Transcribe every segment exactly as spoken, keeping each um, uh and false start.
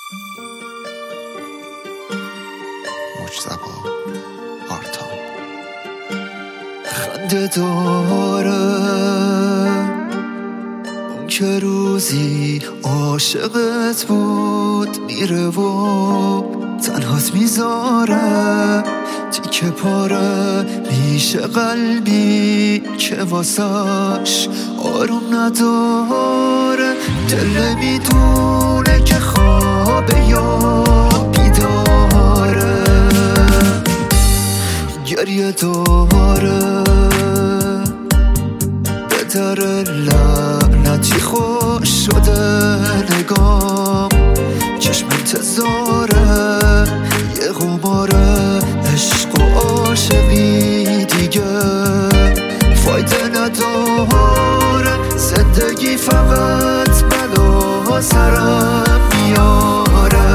مجتبی آرتا خنده داره اون که روزی عاشقت بود میره و تنهات میذاره تیکه پاره میشه قلبی که واسش آروم نداره دل میدونه که خوابه یا بیداره گریه داره به در لعنتی خوش شده نگام چشم انتظاره یه قماره عشق و عاشقی دیگه فایده نداره زندگی فقط بلا سرم میاره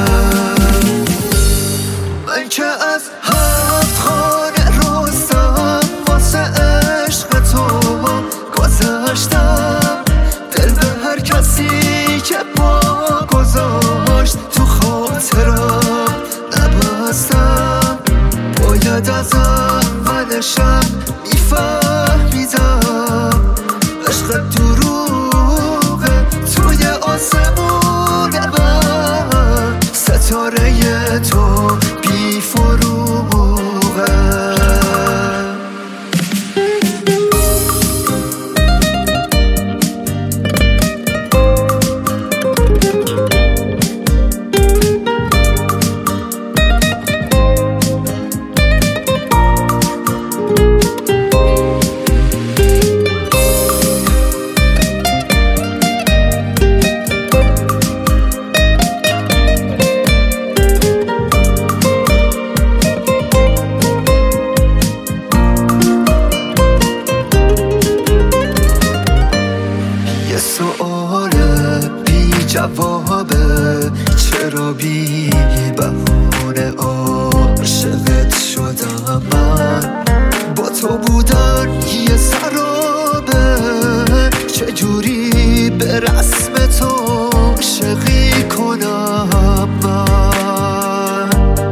من که از هفت خانه رستم واسه عشق تو گذاشتم دل به هر کسی که با گذاشت تو خاطرم نبستم باید از اولشم میفهمیدم عشق دروغه توی آسمون من ستاره تو بی فروغه سؤال بی جوابه چرا بی بهونه عاشقت شدم من با تو بودن یه سرابه چجوری به رسم تو عاشقی کنم من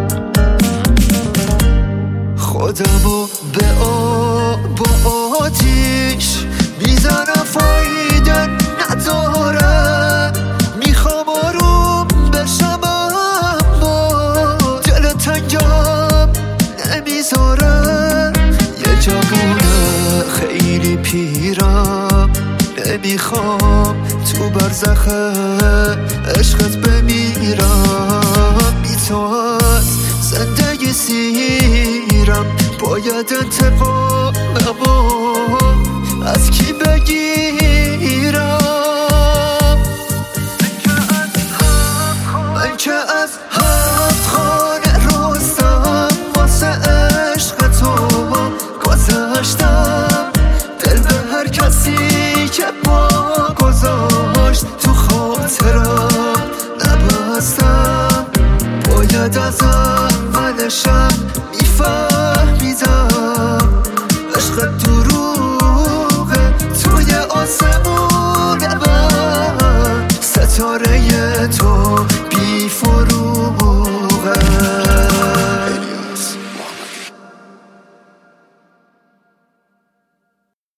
خودمو به آب و آتیش میزنم فایده نداره میخوام آروم بشم اما دل تنگم نمیذاره یه جوونه خیلی پیرم نمیخوام تو برزخ عشقت بمیرم بی تو از زندگی سیرم باید انتقاممو از کی بگیرم